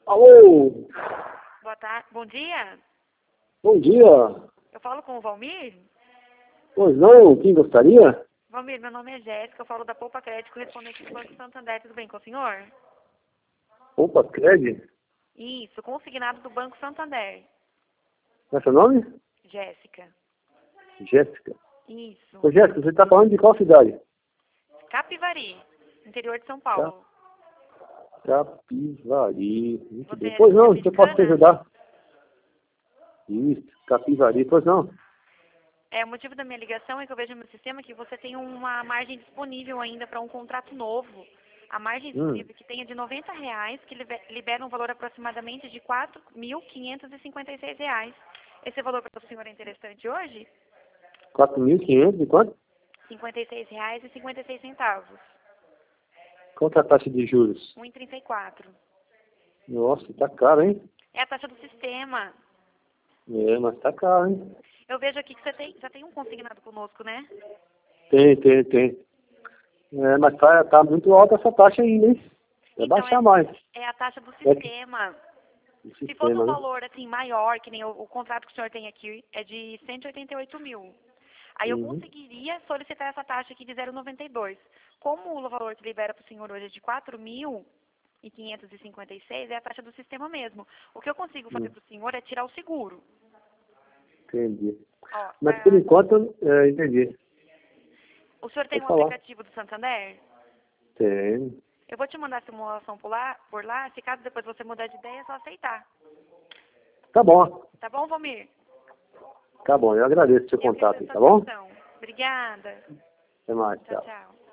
Alô, Boa tarde. Bom dia. bom dia. Eu falo com o Valmir. Pois não, quem gostaria? Valmir, meu nome é Jéssica, eu falo da Poupa Crédito, correspondente do Banco Santander. Tudo bem com o senhor? Opa, Cred? Isso, consignado do Banco Santander. Qual é seu nome? Jéssica. Jéssica. Isso. Ô, Jéssica, você está falando de qual cidade? Capivari, interior de São Paulo. Capivari. Muito Você bem. é Pois de não, você pode te Americana? ajudar? Isso, Capivari. Pois não. O motivo da minha ligação é que eu vejo no meu sistema que você tem uma margem disponível ainda para um contrato novo. A margem disponível que tem é de R$ 90, que libera um valor aproximadamente de R$ 4.556. Esse valor para o senhor é interessante hoje? 4.500 e quanto? R$ 56,56. Qual que é a taxa de juros? 1,34. Nossa, tá caro, hein? É a taxa do sistema. É, mas tá caro, hein? Eu vejo aqui que você já tem um consignado conosco, né? Tem. É, mas tá muito alta essa taxa ainda, hein? Vai Então, baixar mais. é a taxa do É sistema. o Se fosse um sistema, né? valor assim maior, que nem o contrato que o senhor tem aqui, é de 188 mil. Aí eu Uhum. conseguiria solicitar essa taxa aqui de 0,92. Como o valor que libera para o senhor hoje é de 4.556, é a taxa do sistema mesmo. O que eu consigo fazer para o senhor é tirar o seguro. Entendi. Ó, Mas por enquanto, entendi. o senhor tem Pode um falar. aplicativo do Santander? Tem. Eu vou te mandar a simulação por lá, se caso depois você mudar de ideia, é só aceitar. Tá bom. Tá bom, Valmir? Tá bom. Eu agradeço o seu Eu que contato, agradeço a tá bom? atenção. Obrigada. Até mais. Tchau, Tchau. tchau.